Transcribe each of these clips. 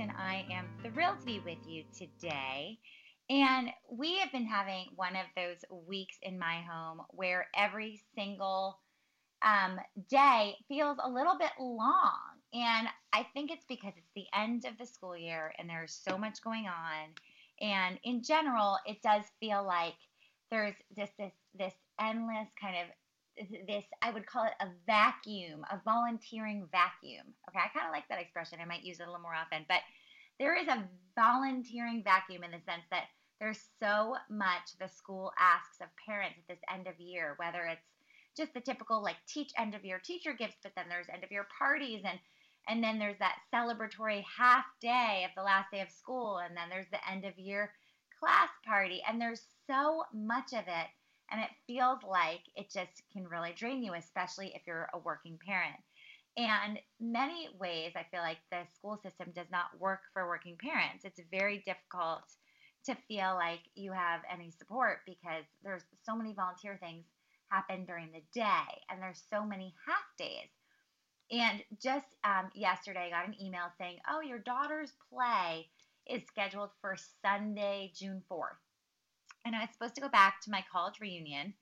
and I am thrilled to be with you today. And we have been having one of those weeks in my home where every single day feels a little bit long. And I think it's because it's the end of the school year and there's so much going on. And in general, it does feel like there's just this endless kind of this, I would call it a vacuum, a volunteering vacuum. Okay, I kind of like that expression. I might use it a little more often, but there is a volunteering vacuum in the sense that there's so much the school asks of parents at this end of year, whether it's just the typical like teach end of year teacher gifts, but then there's end of year parties and then there's that celebratory half day of the last day of school, and then there's the end of year class party, and there's so much of it, and it feels like it just can really drain you, especially if you're a working parent. And many ways, I feel like the school system does not work for working parents. It's very difficult to feel like you have any support because there's so many volunteer things happen during the day, and there's so many half days. And just yesterday, I got an email saying, "Oh, your daughter's play is scheduled for Sunday, June 4th." And I was supposed to go back to my college reunion.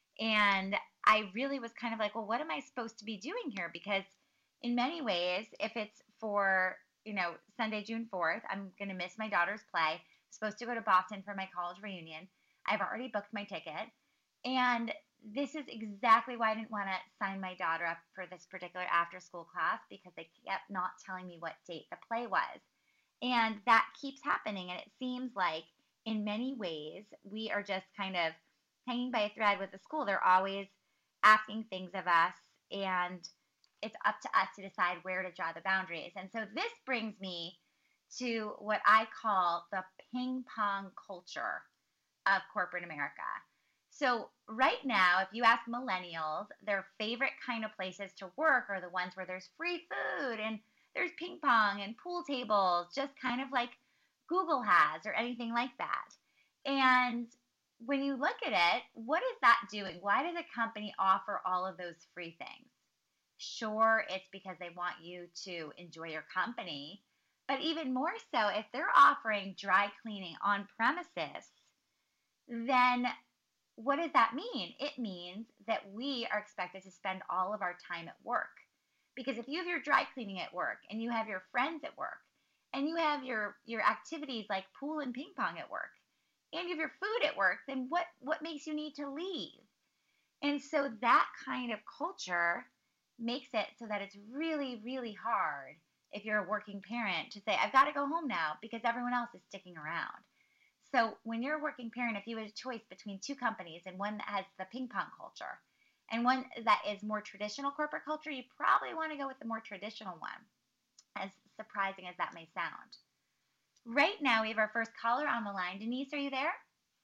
And I really was kind of like, well, what am I supposed to be doing here? Because in many ways, if it's for, Sunday, June 4th, I'm going to miss my daughter's play. I'm supposed to go to Boston for my college reunion. I've already booked my ticket. And this is exactly why I didn't want to sign my daughter up for this particular after school class because they kept not telling me what date the play was. And that keeps happening. And it seems like in many ways, we are just kind of hanging by a thread with the school. They're always asking things of us, and it's up to us to decide where to draw the boundaries. And so this brings me to what I call the ping pong culture of corporate America. So, right now, if you ask millennials, their favorite kind of places to work are the ones where there's free food and there's ping pong and pool tables, just kind of like Google has or anything like that. And when you look at it, what is that doing? Why does a company offer all of those free things? Sure, it's because they want you to enjoy your company, but even more so, if they're offering dry cleaning on premises, then what does that mean? It means that we are expected to spend all of our time at work. Because if you have your dry cleaning at work and you have your friends at work and you have your activities like pool and ping pong at work and you have your food at work, then what makes you need to leave? And so that kind of culture makes it so that it's really, really hard if you're a working parent to say, I've got to go home now because everyone else is sticking around. So when you're a working parent, if you had a choice between two companies and one that has the ping pong culture and one that is more traditional corporate culture, you probably want to go with the more traditional one, as surprising as that may sound. Right now, we have our first caller on the line. Denise, are you there?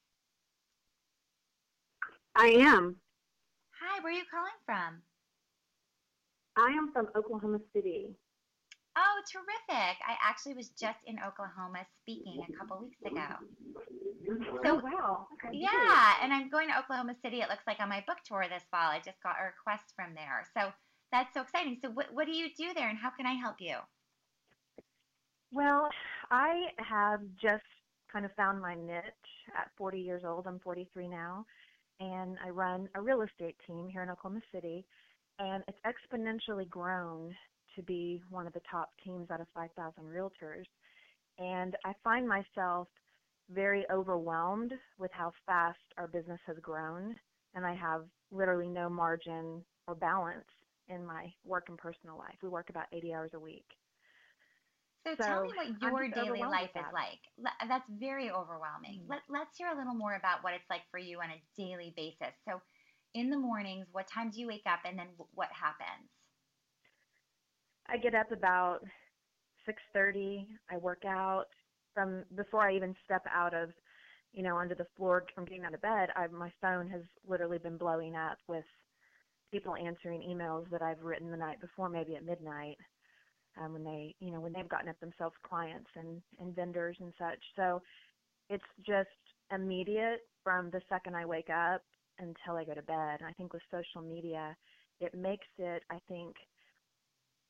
I am. Hi, where are you calling from? I am from Oklahoma City. Oh, terrific. I actually was just in Oklahoma speaking a couple weeks ago. Oh, So, wow. Okay, great. yeah, and I'm going to Oklahoma City, it looks like, on my book tour this fall. I just got a request from there. So that's so exciting. So, what do you do there and how can I help you? Well, I have just kind of found my niche at 40 years old. I'm 43 now, and I run a real estate team here in Oklahoma City, and it's exponentially grown to be one of the top teams out of 5,000 realtors. And I find myself very overwhelmed with how fast our business has grown, and I have literally no margin or balance in my work and personal life. We work about 80 hours a week. So, tell me So what I'm your just daily overwhelmed life with is that. like. That's very overwhelming. Mm. Let's hear a little more about what it's like for you on a daily basis. So, in the mornings, what time do you wake up and then what happens? I get up about 6:30. I work out. From before I even step out of, onto the floor from getting out of bed, my phone has literally been blowing up with people answering emails that I've written the night before, maybe at midnight, when when they've gotten up themselves clients and vendors and such. So it's just immediate from the second I wake up until I go to bed. And I think with social media, it makes it, I think,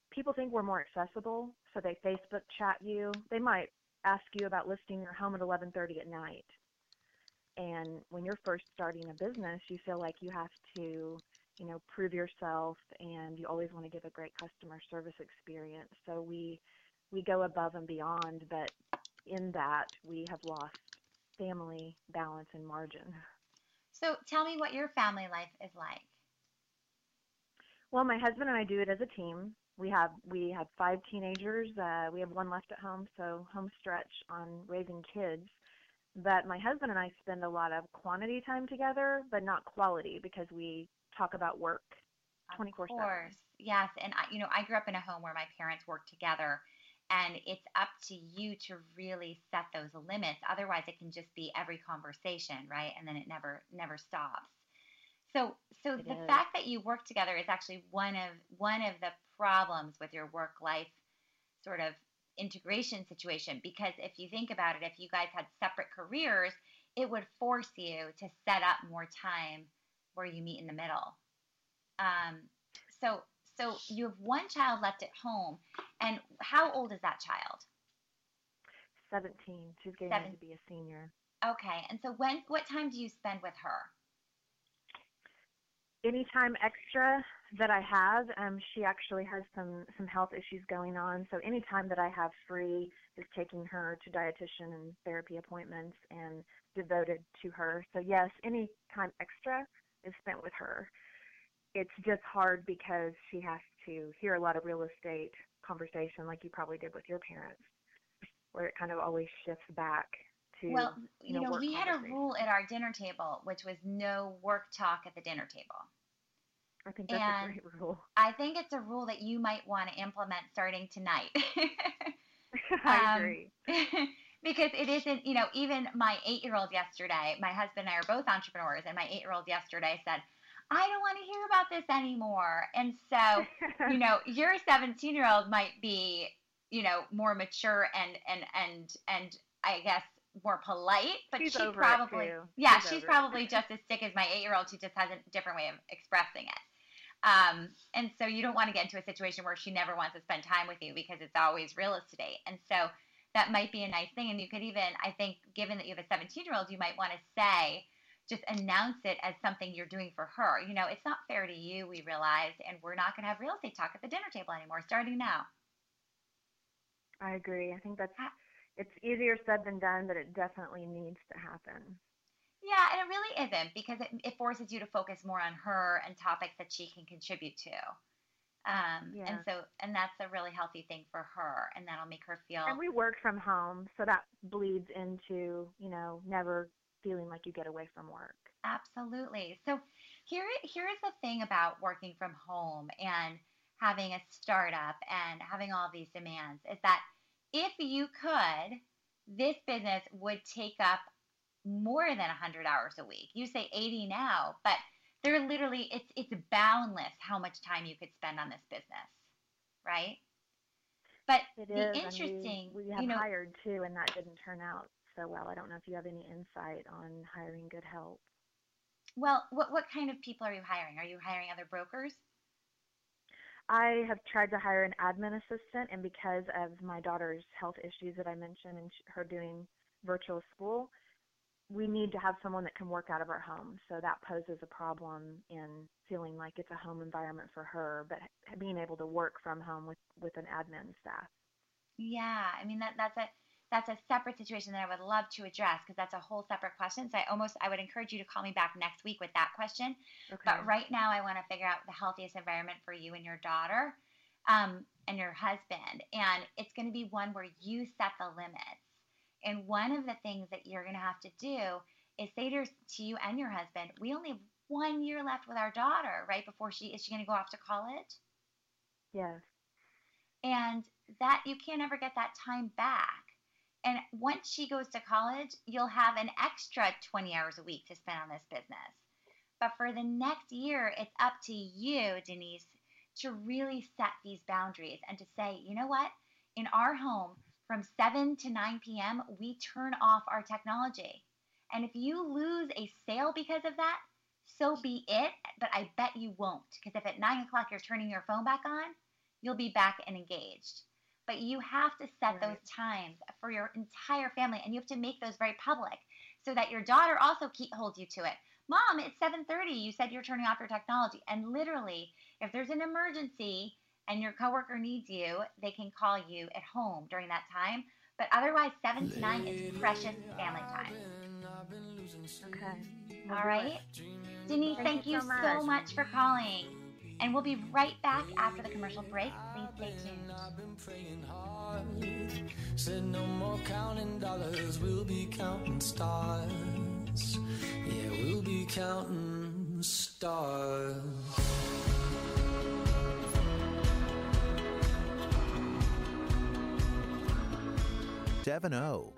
people think we're more accessible, so they Facebook chat you. They might ask you about listing your home at 11:30 at night. And when you're first starting a business, you feel like you have to, prove yourself, and you always want to give a great customer service experience. So we go above and beyond, but in that we have lost family balance and margin. So tell me what your family life is like. Well, my husband and I do it as a team. We have 5 teenagers. We have one left at home, so home stretch on raising kids. But my husband and I spend a lot of quantity time together, but not quality, because we talk about work Of 24/7. course, yes. And I grew up in a home where my parents worked together, and it's up to you to really set those limits. Otherwise, it can just be every conversation, right? And then it never stops. So, so It the is. fact that you work together is actually one of the problems with your work life sort of integration situation. Because if you think about it, if you guys had separate careers, it would force you to set up more time where you meet in the middle. Um, so, so you have one child left at home, and how old is that child? 17. She's getting ready Seven. to be a senior. Okay. And so what time do you spend with her? Any time extra that I have, she actually has some health issues going on. So any time that I have free is taking her to dietitian and therapy appointments and devoted to her. So yes, any time extra is spent with her. It's just hard because she has to hear a lot of real estate conversation, like you probably did with your parents, where it kind of always shifts back Well, to, work we had a rule conversation. at our dinner table, which was no work talk at the dinner table. I think that's a And great rule. I think it's a rule that you might want to implement starting tonight. I um, agree. because it isn't, even my 8 year old yesterday, my husband and I are both entrepreneurs, and my 8 year old yesterday said, I don't want to hear about this anymore. And so, your 17-year-old might be, more mature and I guess more polite, but She's she over it probably, too. yeah, She's she's over it. probably just as sick as my 8 year old. She just has a different way of expressing it. And so you don't want to get into a situation where she never wants to spend time with you because it's always real estate. And so that might be a nice thing. And you could even, I think, given that you have a 17-year-old, you might want to say, just announce it as something you're doing for her. It's not fair to you, we realize, and we're not going to have real estate talk at the dinner table anymore, starting now. I agree. I think Ha- it's easier said than done, but it definitely needs to happen. Yeah, and it really isn't because it forces you to focus more on her and topics that she can contribute to. And Yeah. so, and that's a really healthy thing for her, and that'll make her And feel we work from home, so that bleeds into, never feeling like you get away from work. absolutely. So here's the thing about working from home and having a startup and having all these demands is that if you could, this business would take up more than 100 hours a week. You say 80 now, but they're literally it's boundless how much time you could spend on this business, right? But It the is, and interesting, we have hired too, and that didn't turn out so well. I don't know if you have any insight on hiring good help. well, what kind of people are you hiring? Are you hiring other brokers? I have tried to hire an admin assistant, and because of my daughter's health issues that I mentioned and her doing virtual school, we need to have someone that can work out of our home. So that poses a problem in feeling like it's a home environment for her, but being able to work from home with an admin staff. Yeah, I mean that's a separate situation that I would love to address because that's a whole separate question. So I would encourage you to call me back next week with that question. But Okay. right now I want to figure out the healthiest environment for you and your daughter, and your husband, and it's going to be one where you set the limits. And one of the things that you're going to have to do is say to you and your husband, we only have 1 year left with our daughter, right before she going to go off to college, Yes. and that you can't ever get that time back. And once she goes to college, you'll have an extra 20 hours a week to spend on this business. But for the next year, it's up to you, Denise, to really set these boundaries and to say, you know what? In our home, from 7 to 9 p.m., we turn off our technology. And if you lose a sale because of that, so be it. But I bet you won't. Because if at 9 o'clock you're turning your phone back on, you'll be back and engaged. But you have to set those Right. times for your entire family, and you have to make those very public so that your daughter also holds you to it. Mom, it's 7:30. You said you're turning off your technology. And literally, if there's an emergency and your coworker needs you, they can call you at home during that time. But otherwise, 7 to 9 is precious family time. Okay. We'll All do it. right? Denise, Thank you thank you so much. so much for calling. And we'll be right back after the commercial break. Please stay tuned. Said no more counting dollars, we'll be counting stars. Yeah, we'll be counting stars. Devin O.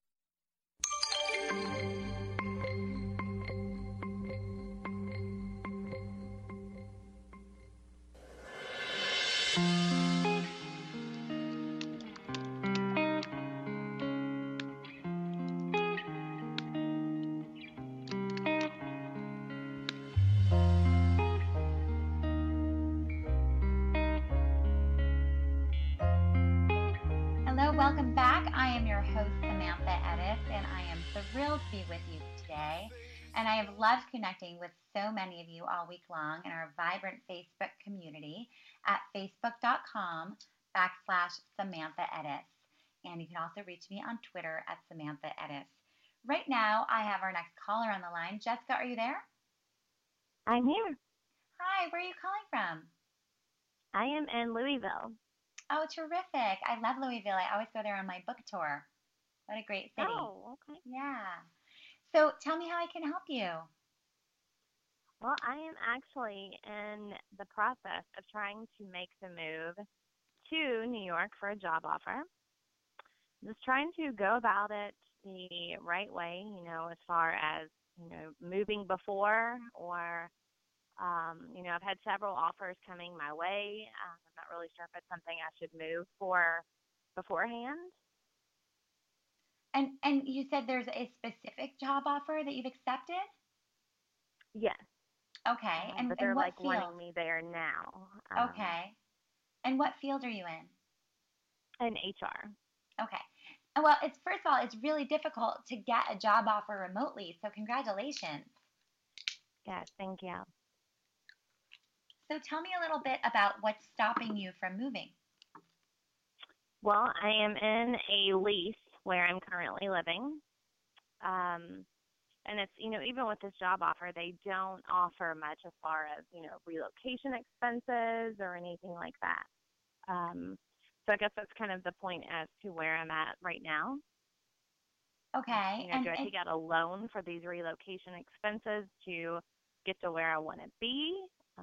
Hello, welcome back. I am your host, Samantha Edis, and I am thrilled to be with you today. And I have loved connecting with so many of you all week long in our vibrant Facebook community at facebook.com/Samantha Edis. And you can also reach me on Twitter at Samantha Edis. Right now, I have our next caller on the line. Jessica, are you there? I'm here. Hi, where are you calling from? I am in Louisville. Oh, terrific. I love Louisville. I always go there on my book tour. What a great city. Oh, okay. Yeah. So tell me how I can help you. Well, I am actually in the process of trying to make the move to New York for a job offer. Just trying to go about it the right way, as far as, moving before or, I've had several offers coming my way. I'm not really sure if it's something I should move for beforehand. And you said there's a specific job offer that you've accepted? Yes, Okay. but And they're what like wanting field? me there now. Okay. And what field are you in? In HR. Okay. Well, first of all, it's really difficult to get a job offer remotely, so congratulations. Yes, thank you. So tell me a little bit about what's stopping you from moving. Well, I am in a lease where I'm currently living. And it's, even with this job offer, they don't offer much as far as, relocation expenses or anything like that. So I guess that's kind of the point as to where I'm at right now. Okay. Do I take out a loan for these relocation expenses to get to where I want to be?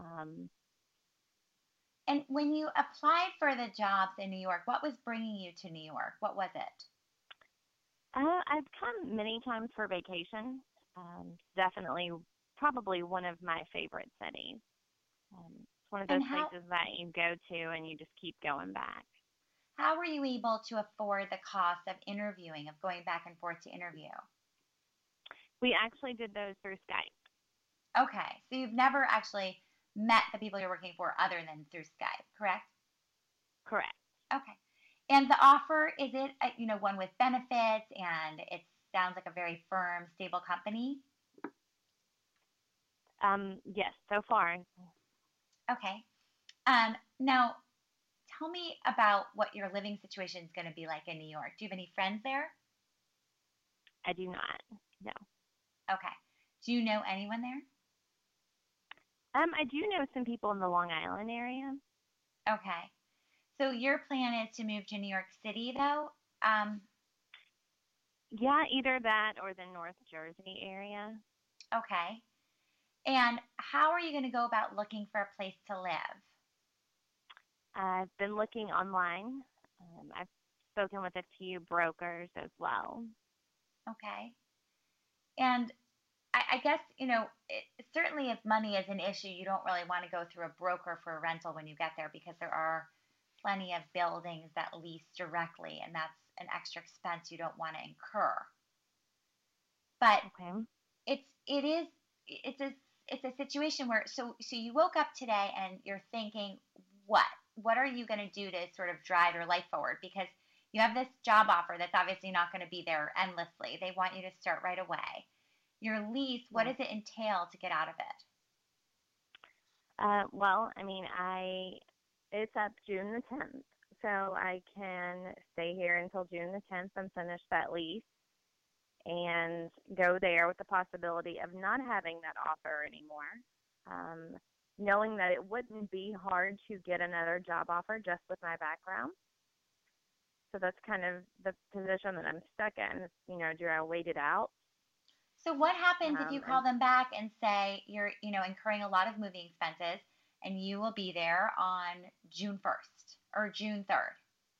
And when you applied for the jobs in New York, what was bringing you to New York? What was it? I've come many times for vacation. Definitely, probably one of my favorite cities. It's one of those places that you go to and you just keep going back. How were you able to afford the cost of interviewing, of going back and forth to interview? We actually did those through Skype. Okay, so you've never actually met the people you're working for other than through Skype, correct? Correct. Okay. And the offer, is it, one with benefits and it sounds like a very firm, stable company? Yes, so far. Okay. Now, tell me about what your living situation is going to be like in New York. Do you have any friends there? I do not, no. Okay. Do you know anyone there? I do know some people in the Long Island area. Okay. So your plan is to move to New York City, though? Yeah, either that or the North Jersey area. Okay. And how are you going to go about looking for a place to live? I've been looking online. I've spoken with a few brokers as well. Okay. And I guess, certainly if money is an issue, you don't really want to go through a broker for a rental when you get there because there are plenty of buildings that lease directly, and that's an extra expense you don't want to incur. But okay. it's a situation where so you woke up today and you're thinking, what? what are you going to do to sort of drive your life forward? Because you have this job offer that's obviously not going to be there endlessly. They want you to start right away. Your lease, what does it entail to get out of it? Well, I mean, it's up June the 10th, so I can stay here until June the 10th and finish that lease and go there with the possibility of not having that offer anymore, knowing that it wouldn't be hard to get another job offer just with my background. So that's kind of the position that I'm stuck in. You know, do I wait it out? So what happens if you call them back and say you're, incurring a lot of moving expenses and you will be there on June 1st or June 3rd?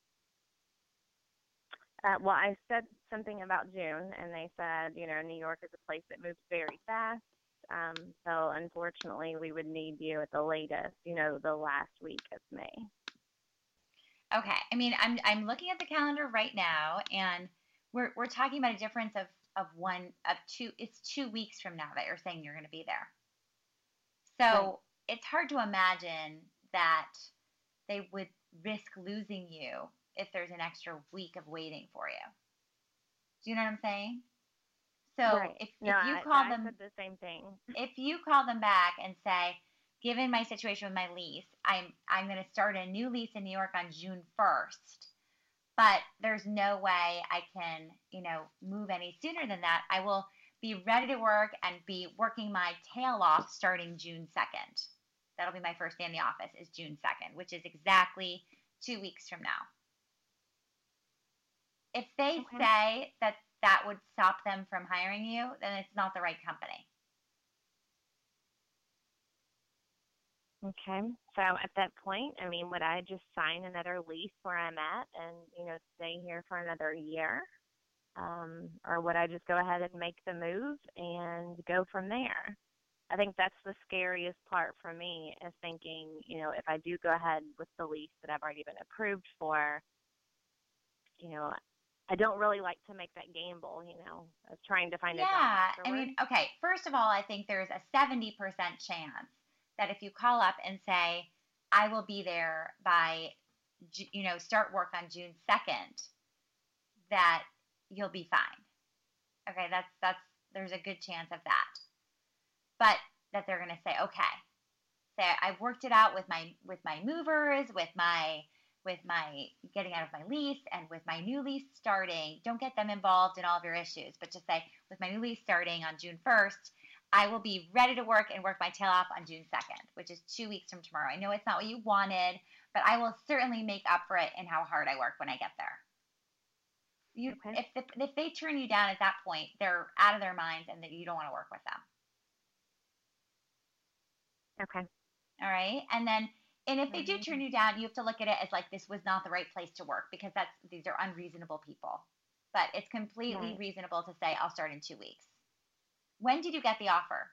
Well, I said something about June, and they said, New York is a place that moves very fast. So unfortunately, we would need you at the latest, the last week of May. Okay. I mean, I'm looking at the calendar right now, and we're talking about a difference of two. It's 2 weeks from now that you're saying you're going to be there. So It's hard to imagine that they would risk losing you if there's an extra week of waiting for you. Do you know what I'm saying? So if you call them, I said the same thing. If you call them back and say, given my situation with my lease, I'm going to start a new lease in New York on June 1st, but there's no way I can, move any sooner than that. I will be ready to work and be working my tail off starting June 2nd. That'll be my first day in the office is June 2nd, which is exactly 2 weeks from now. If they say that would stop them from hiring you, then it's not the right company. Okay. So at that point, I mean, would I just sign another lease where I'm at and, stay here for another year? Or would I just go ahead and make the move and go from there? I think that's the scariest part for me is thinking, if I do go ahead with the lease that I've already been approved for, I don't really like to make that gamble, of trying to find a job afterwards. I mean, okay, first of all, I think there's a 70% chance that if you call up and say, I will be there by, start work on June 2nd, that you'll be fine. Okay, there's a good chance of that. But that they're going to say, okay, say I've worked it out with my movers, with my getting out of my lease, and with my new lease starting. Don't get them involved in all of your issues, but just say, with my new lease starting on June 1st, I will be ready to work and work my tail off on June 2nd, which is 2 weeks from tomorrow. I know it's not what you wanted, but I will certainly make up for it in how hard I work when I get there. If they turn you down at that point, they're out of their minds and that you don't want to work with them. Okay. All right. And if they do turn you down, you have to look at it as like this was not the right place to work because these are unreasonable people. But it's completely reasonable to say I'll start in 2 weeks. When did you get the offer?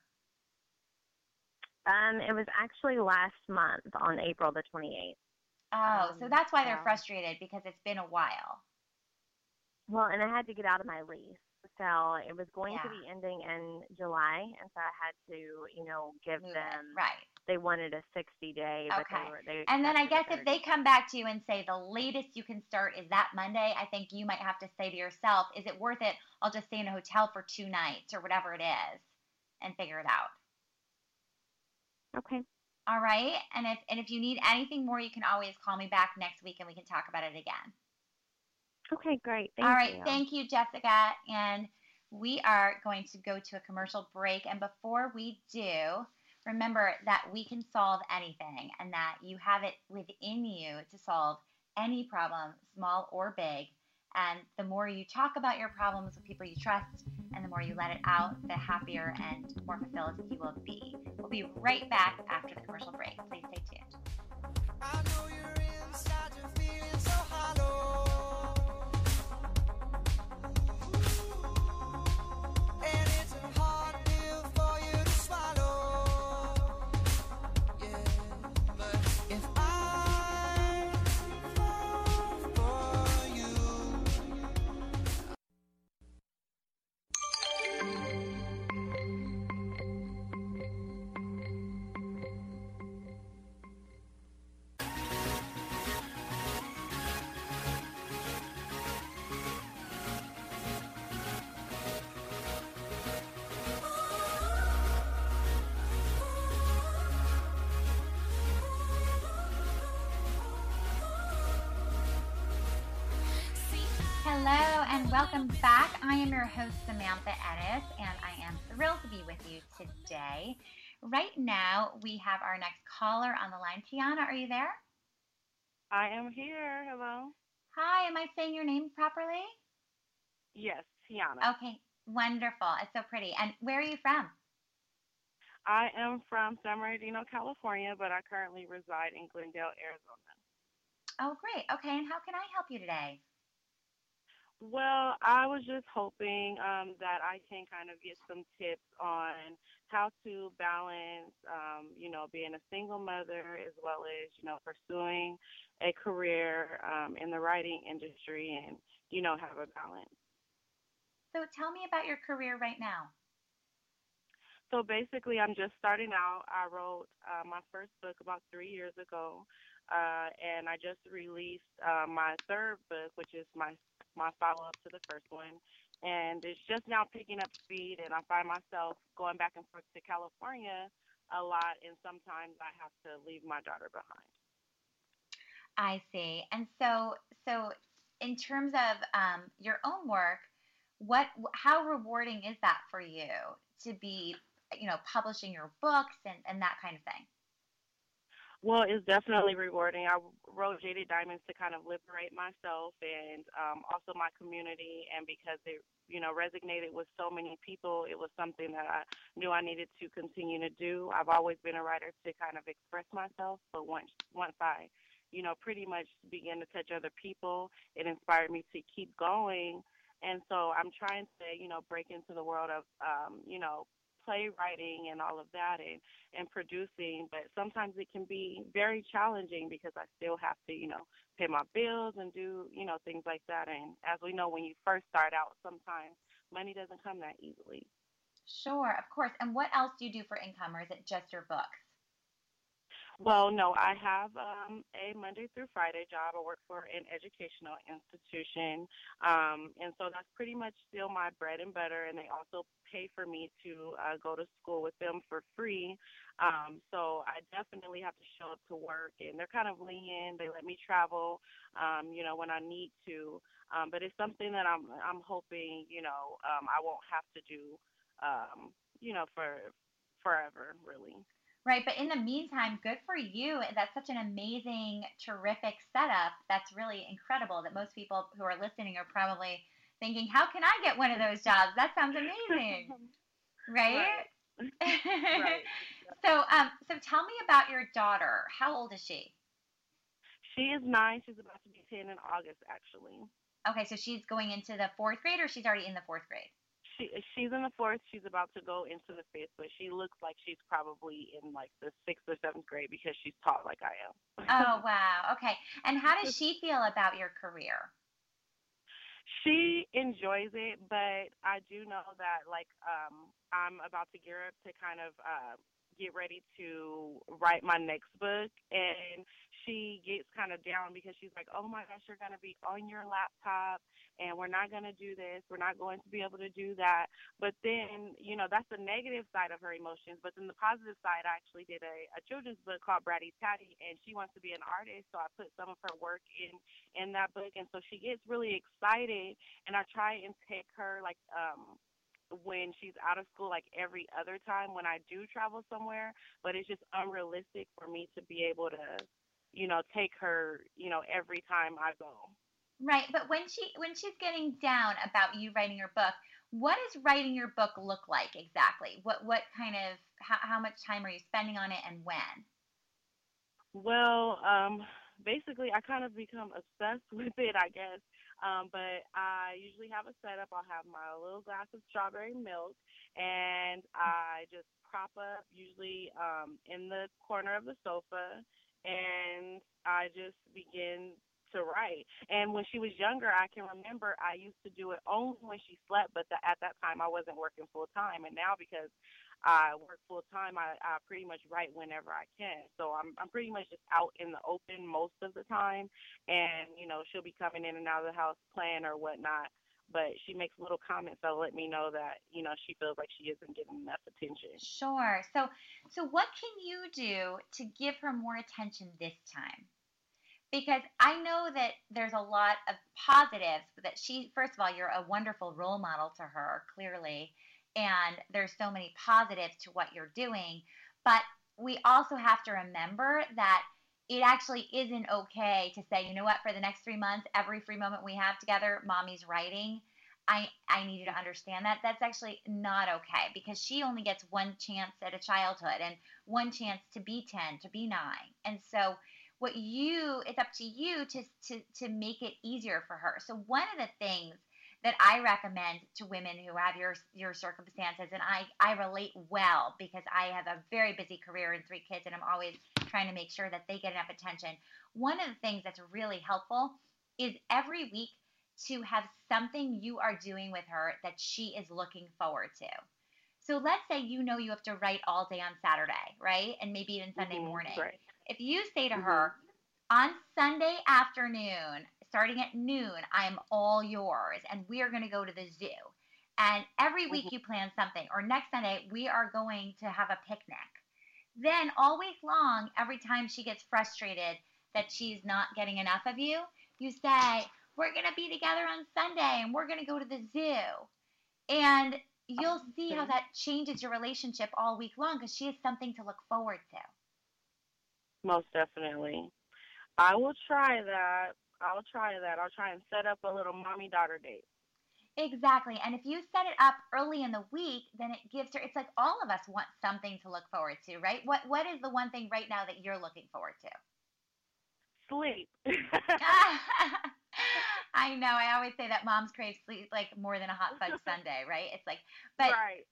It was actually last month on April the 28th. Oh, so that's why they're frustrated because it's been a while. Well, and I had to get out of my lease. So it was going to be ending in July, and so I had to, give them. Right. They wanted a 60-day, but they and then I guess if they come back to you and say the latest you can start is that Monday, I think you might have to say to yourself, is it worth it? I'll just stay in a hotel for 2 nights or whatever it is and figure it out. Okay. All right. And if you need anything more, you can always call me back next week and we can talk about it again. Okay, great. Thank you. All right. You. Thank you, Jessica. And we are going to go to a commercial break. And before we do, remember that we can solve anything and that you have it within you to solve any problem, small or big. And the more you talk about your problems with people you trust and the more you let it out, the happier and more fulfilled you will be. We'll be right back after the commercial break. Please stay tuned. I know you're inside, you're feeling so hollow. and welcome back. I am your host, Samantha Ennis, and I am thrilled to be with you today. Right now, we have our next caller on the line. Tiana, are you there? I am here. Hello. Hi, am I saying your name properly? Yes, Tiana. Okay, wonderful. It's so pretty. And where are you from? I am from San Bernardino, California, but I currently reside in Glendale, Arizona. Oh, great. Okay, and how can I help you today? Well, I was just hoping that I can kind of get some tips on how to balance, being a single mother as well as, pursuing a career in the writing industry and, have a balance. So tell me about your career right now. So basically, I'm just starting out. I wrote my first book about 3 years ago, and I just released my third book, which is my follow-up to the first one. And it's just now picking up speed, and I find myself going back and forth to California a lot, and sometimes I have to leave my daughter behind. I see. And so in terms of your own work, how rewarding is that for you to be, publishing your books and that kind of thing? Well, it's definitely rewarding. I wrote Jaded Diamonds to kind of liberate myself and also my community, and because it, resonated with so many people, it was something that I knew I needed to continue to do. I've always been a writer to kind of express myself, but once I, pretty much began to touch other people, it inspired me to keep going. And so I'm trying to, break into the world of, playwriting and all of that and producing, but sometimes it can be very challenging because I still have to, pay my bills and do, things like that. And as we know, when you first start out, sometimes money doesn't come that easily. Sure, of course. And what else do you do for income, or is it just your books? Well, no, I have a Monday through Friday job. I work for an educational institution, and so that's pretty much still my bread and butter. And they also pay for me to go to school with them for free. So I definitely have to show up to work, and they're kind of lenient. They let me travel, when I need to. But it's something that I'm hoping, I won't have to do, for forever, really. Right, but in the meantime, good for you. That's such an amazing, terrific setup. That's really incredible that most people who are listening are probably thinking, how can I get one of those jobs? That sounds amazing. Right? Right. So tell me about your daughter. How old is she? She is 9. She's about to be 10 in August, actually. Okay, so she's going into the fourth grade, or she's already in the fourth grade? She's in the fourth. She's about to go into the fifth, but she looks like she's probably in like the sixth or seventh grade because she's tall like I am. Oh, wow. Okay. And how does she feel about your career? She enjoys it, but I do know that I'm about to gear up to kind of get ready to write my next book, and she gets kind of down because she's like, oh my gosh, you're going to be on your laptop and we're not going to do this, we're not going to be able to do that. But then, that's the negative side of her emotions. But then the positive side, I actually did a children's book called Bratty Tatty, and she wants to be an artist, so I put some of her work in that book. And so she gets really excited, and I try and take her when she's out of school, like every other time when I do travel somewhere, but it's just unrealistic for me to be able to, take her, every time I go. Right, but when she's getting down about you writing your book, what does writing your book look like exactly? What kind of how much time are you spending on it, and when? Well, basically, I kind of become obsessed with it, I guess. But I usually have a setup. I'll have my little glass of strawberry milk, and I just prop up, usually in the corner of the sofa, and I just begin to write. And when she was younger, I can remember I used to do it only when she slept, but at that time I wasn't working full time. And now because I work full time, I pretty much write whenever I can. So I'm pretty much just out in the open most of the time, and she'll be coming in and out of the house playing or whatnot. But she makes little comments that let me know that she feels like she isn't getting enough attention. Sure. So what can you do to give her more attention this time? because I know that there's a lot of positives that she, first of all, you're a wonderful role model to her, clearly. And there's so many positives to what you're doing. But we also have to remember that it actually isn't okay to say, you know what, for the next 3 months, every free moment we have together, mommy's writing. I need you to understand that. That's actually not okay because she only gets one chance at a childhood and one chance to be 10, to be 9. And so it's up to you to make it easier for her. So one of the things that I recommend to women who have your circumstances, and I relate well because I have a very busy career and 3 kids, and I'm always trying to make sure that they get enough attention. One of the things that's really helpful is every week to have something you are doing with her that she is looking forward to. So let's say you have to write all day on Saturday, right? And maybe even Sunday morning. Right. If you say to her, on Sunday afternoon, starting at noon, I'm all yours, and we are going to go to the zoo. And every week you plan something, or next Sunday, we are going to have a picnic. Then all week long, every time she gets frustrated that she's not getting enough of you, you say, we're going to be together on Sunday, and we're going to go to the zoo. And you'll see how that changes your relationship all week long because she has something to look forward to. Most definitely. I will try that. I'll try that. I'll try and set up a little mommy-daughter date. Exactly. And if you set it up early in the week, then it gives her, it's like all of us want something to look forward to, right? What is the one thing right now that you're looking forward to? Sleep. I know. I always say that moms crave sleep like more than a hot fudge sundae, right? It's like, but, Right.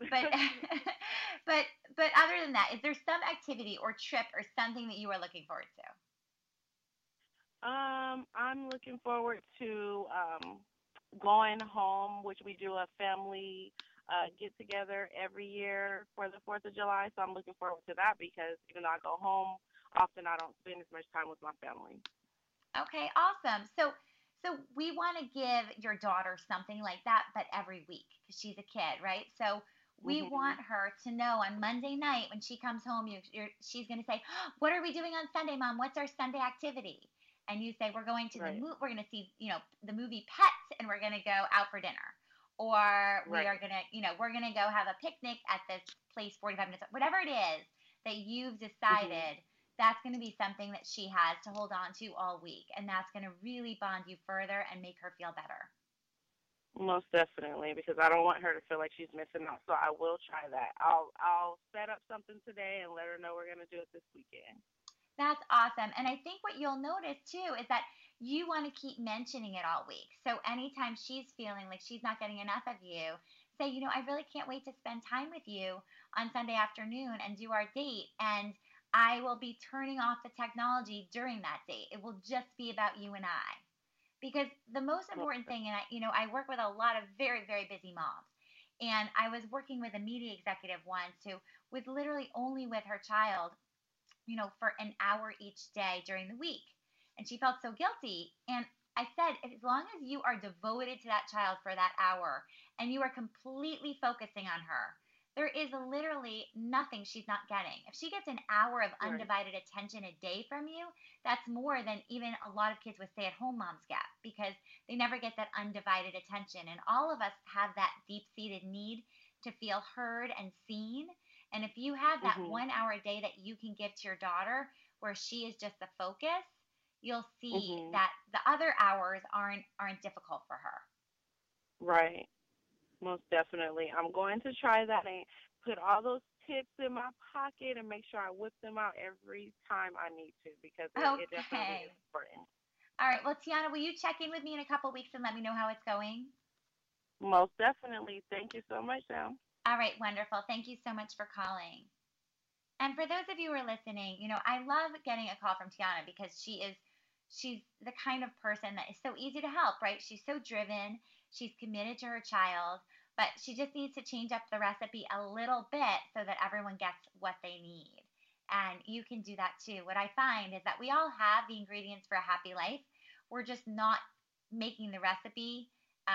but other than that, is there some activity or trip or something that you are looking forward to? I'm looking forward to going home, which we do a family get together every year for the 4th of July. So I'm looking forward to that because even though I go home, often I don't spend as much time with my family. Okay, awesome. So we want to give your daughter something like that, but every week because she's a kid, right? So we Mhm. want her to know on Monday night when she comes home, she's going to say, "What are we doing on Sunday, Mom? What's our Sunday activity?" And you say, "We're going to Right. we're going to see, the movie Pets, and we're going to go out for dinner, or we Right. are going to, we're going to go have a picnic at this place 45 minutes, whatever it is that you've Mhm. decided." That's going to be something that she has to hold on to all week. And that's going to really bond you further and make her feel better. Most definitely, because I don't want her to feel like she's missing out. So I will try that. I'll set up something today and let her know we're gonna do it this weekend. That's awesome. And I think what you'll notice too is that you want to keep mentioning it all week. So anytime she's feeling like she's not getting enough of you, say, I really can't wait to spend time with you on Sunday afternoon and do our date. And I will be turning off the technology during that date. It will just be about you and I. Because the most important thing, and I work with a lot of very, very busy moms. And I was working with a media executive once who was literally only with her child, for an hour each day during the week. And she felt so guilty. And I said, as long as you are devoted to that child for that hour and you are completely focusing on her, there is literally nothing she's not getting. If she gets an hour of Right. undivided attention a day from you, that's more than even a lot of kids with stay at home moms get because they never get that undivided attention. And all of us have that deep seated need to feel heard and seen. And if you have that Mhm. 1 hour a day that you can give to your daughter where she is just the focus, you'll see Mhm. that the other hours aren't difficult for her. Right. Most definitely. I'm going to try that and put all those tips in my pocket and make sure I whip them out every time I need to because it definitely is Okay. important. All right. Well, Tiana, will you check in with me in a couple weeks and let me know how it's going? Most definitely. Thank you so much, Sam. All right. Wonderful. Thank you so much for calling. And for those of you who are listening, I love getting a call from Tiana because she's the kind of person that is so easy to help, right? She's so driven, she's committed to her child, but she just needs to change up the recipe a little bit so that everyone gets what they need. And you can do that too. What I find is that we all have the ingredients for a happy life. We're just not making the recipe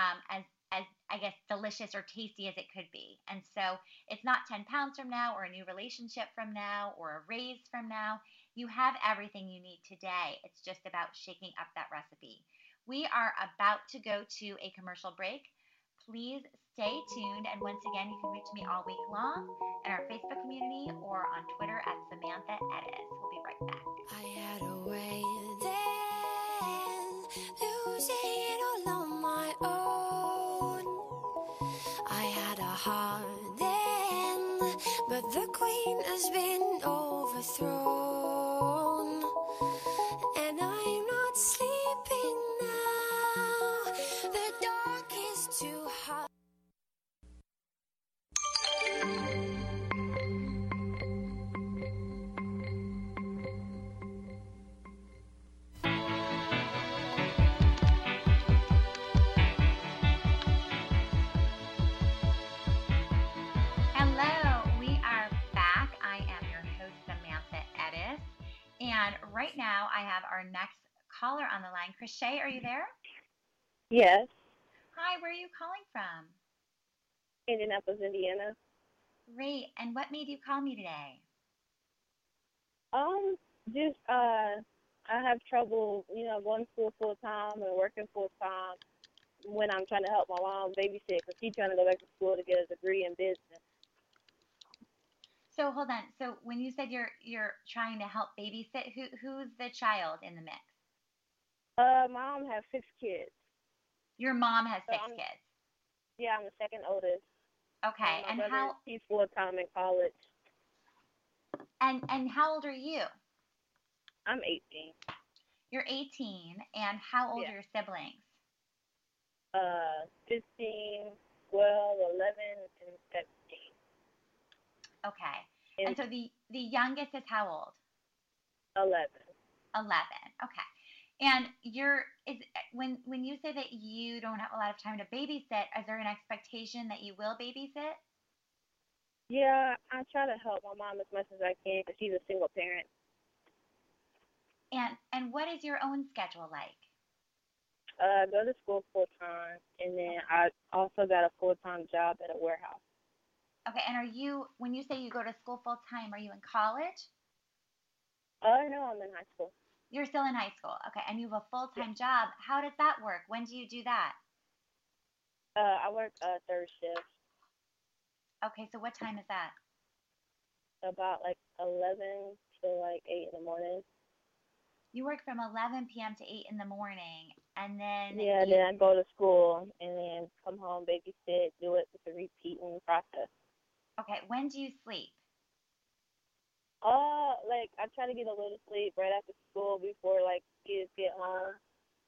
as I guess delicious or tasty as it could be. And so it's not 10 pounds from now or a new relationship from now or a raise from now. You have everything you need today. It's just about shaking up that recipe. We are about to go to a commercial break. Please stay tuned. And once again, you can reach me all week long in our Facebook community or on Twitter at Samantha Edis. We'll be right back. I had a way then, losing it all on my own. I had a heart then, but the queen has been overthrown. And I'm not sleeping now, the dark is too hot. Hello, we are back. I am your host, Samantha Edis. And right now, I have our next caller on the line. Krishay, are you there? Yes, Hi, where are you calling from? Indianapolis, Indiana. Great. And what made you call me today? Just I have trouble, going to school full time and working full time when I'm trying to help my mom babysit because she's trying to go back to school to get a degree in business. So hold on. So when you said you're trying to help babysit, who's the child in the mix? My mom has 6 kids. Your mom has So 6 I'm kids. Yeah, I'm the second oldest. Okay. My And brother, he's full time in college. how old are you? I'm 18. You're 18. And how old Yeah. are your siblings? 15, 12, 11, and 17. Okay. And And so the youngest is how old? 11. 11. Okay. And when you say that you don't have a lot of time to babysit, is there an expectation that you will babysit? Yeah, I try to help my mom as much as I can because she's a single parent. And what is your own schedule like? I go to school full time, and then I also got a full time job at a warehouse. Okay. And when you say you go to school full time, are you in college? No, I'm in high school. You're still in high school. Okay. And you have a full time job. How does that work? When do you do that? I work third shift, Okay. So what time is that? about like 11 to like 8 in the morning. You work from 11 p.m. to 8 in the morning, and then Yeah, then I go to school and then come home, babysit, do it with the repeating process. Okay. When do you sleep? Like I try to get a little sleep right after school before like kids get home.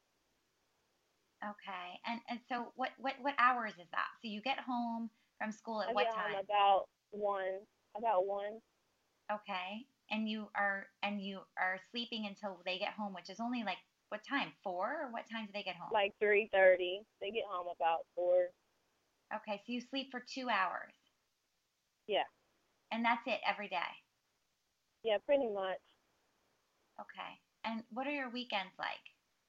Okay. And so what hours is that? So you get home from school at I what get time? home about 1. About 1. Okay. And you are sleeping until they get home, which is only like what time? 4, or what time do they get home? Like 3:30. They get home about 4. Okay, so you sleep for 2 hours. Yeah. And that's it every day. Yeah, pretty much. Okay. And what are your weekends like?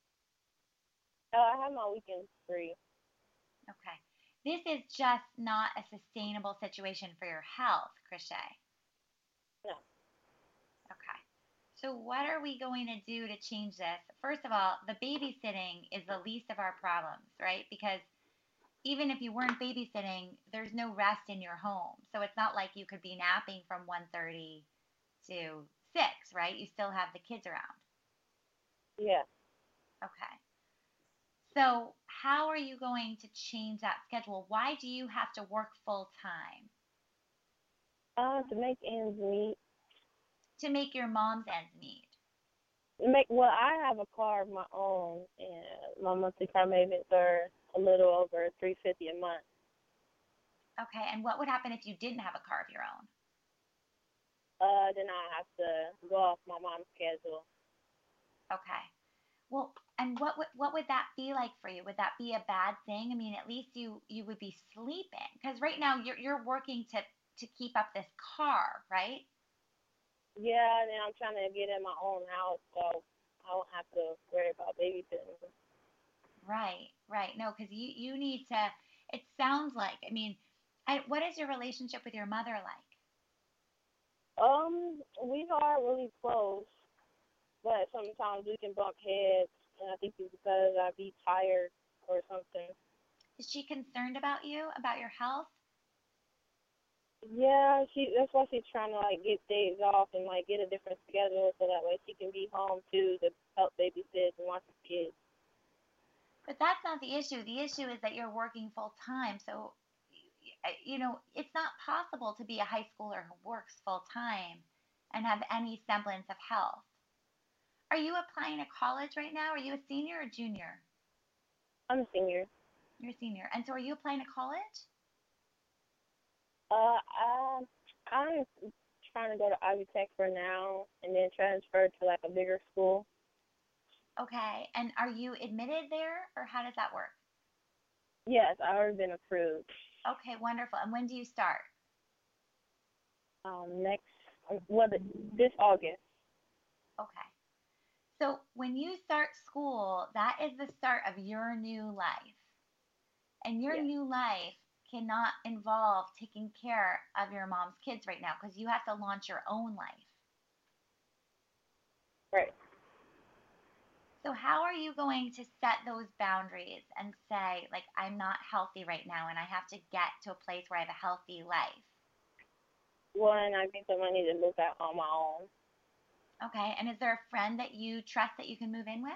I have my weekends free. Okay. This is just not a sustainable situation for your health, Krishay. No. Okay. So what are we going to do to change this? First of all, the babysitting is the least of our problems, right? Because even if you weren't babysitting, there's no rest in your home. So it's not like you could be napping from 1:30 to 6, right? You still have the kids around. Yeah. Okay. So how are you going to change that schedule? Why do you have to work full time? To make ends meet. To make your mom's ends meet. Well, I have a car of my own, and my monthly car payments are a little over $350 a month. Okay. And what would happen if you didn't have a car of your own? Then I have to go off my mom's schedule. Okay. Well, and what would that be like for you? Would that be a bad thing? I mean, at least you would be sleeping, because right now you're working to keep up this car, right? Yeah, and then I'm trying to get in my own house, so I don't have to worry about babysitting. Right, right. No, because you need to. It sounds like. I mean, what is your relationship with your mother like? We are really close. but sometimes we can bump heads, and I think it's because I be tired or something. Is she concerned about you, about your health? Yeah, that's why she's trying to like get days off and like get a different schedule so that way she can be home too to help babysit and watch the kids. But that's not the issue. The issue is that you're working full time. So, it's not possible to be a high schooler who works full time and have any semblance of health. Are you applying to college right now? Are you a senior or junior? I'm a senior. You're a senior. And so are you applying to college? I'm trying to go to Ivy Tech for now and then transfer to like a bigger school. Okay. And are you admitted there, or how does that work? Yes, I've already been approved. Okay, wonderful. And when do you start? This August. Okay. So when you start school, that is the start of your new life. And your new life cannot involve taking care of your mom's kids right now because you have to launch your own life. Right. So how are you going to set those boundaries and say, like, I'm not healthy right now and I have to get to a place where I have a healthy life? One, I think the money to move out on my own. Okay. And is there a friend that you trust that you can move in with?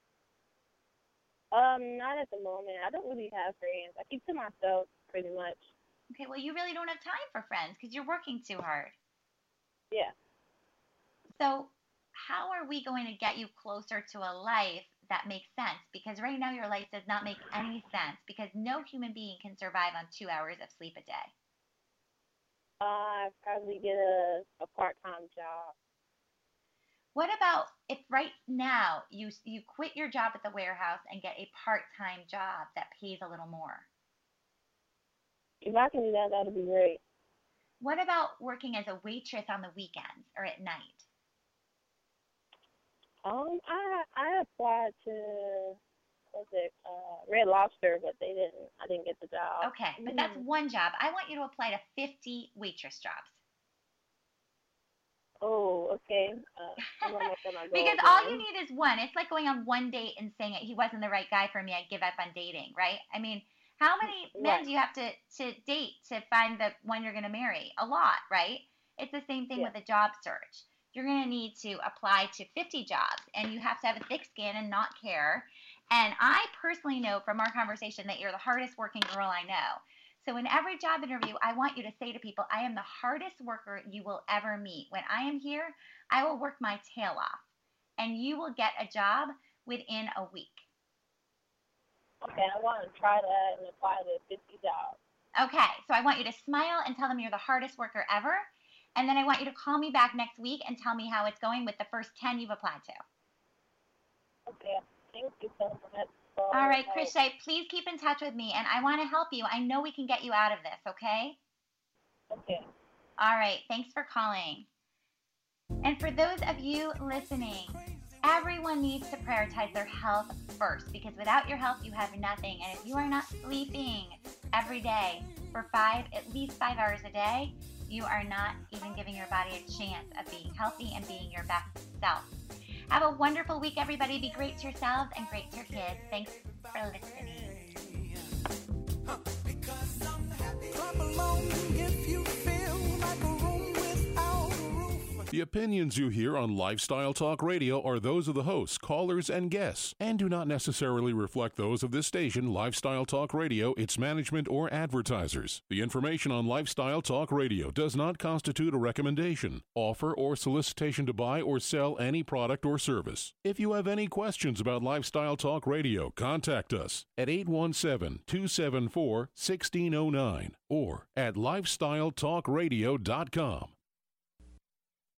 Not at the moment. I don't really have friends. I keep to myself pretty much. Okay. Well, you really don't have time for friends because you're working too hard. Yeah. So how are we going to get you closer to a life that makes sense? Because right now your life does not make any sense because no human being can survive on 2 hours of sleep a day. I probably get a part-time job. What about if right now you quit your job at the warehouse and get a part-time job that pays a little more? If I can do that, that'd be great. What about working as a waitress on the weekends or at night? I applied to Red Lobster, but I didn't get the job. Okay, but that's one job. I want you to apply to 50 waitress jobs. Oh, okay. Because all you need is one. It's like going on one date and saying he wasn't the right guy for me. I give up on dating, right? I mean, how many men do you have to date to find the one you're going to marry? A lot, right? It's the same thing with a job search. You're going to need to apply to 50 jobs, and you have to have a thick skin and not care. And I personally know from our conversation that you're the hardest working girl I know. So in every job interview, I want you to say to people, I am the hardest worker you will ever meet. When I am here, I will work my tail off, and you will get a job within a week. Okay, I want to try that and apply to 50 jobs. Okay, so I want you to smile and tell them you're the hardest worker ever, and then I want you to call me back next week and tell me how it's going with the first 10 you've applied to. Okay, thank you so much. All right, Krishay, please keep in touch with me, and I want to help you. I know we can get you out of this, okay? Okay. All right, thanks for calling. And for those of you listening, everyone needs to prioritize their health first, because without your health, you have nothing. And if you are not sleeping every day for at least 5 hours a day, you are not even giving your body a chance of being healthy and being your best self. Have a wonderful week, everybody. Be great to yourselves and great to your kids. Thanks for listening. Clap along if you feel like a room without a roof. The opinions you hear on Lifestyle Talk Radio are those of the hosts, callers, and guests, and do not necessarily reflect those of this station, Lifestyle Talk Radio, its management, or advertisers. The information on Lifestyle Talk Radio does not constitute a recommendation, offer, or solicitation to buy or sell any product or service. If you have any questions about Lifestyle Talk Radio, contact us at 817-274-1609 or at lifestyletalkradio.com.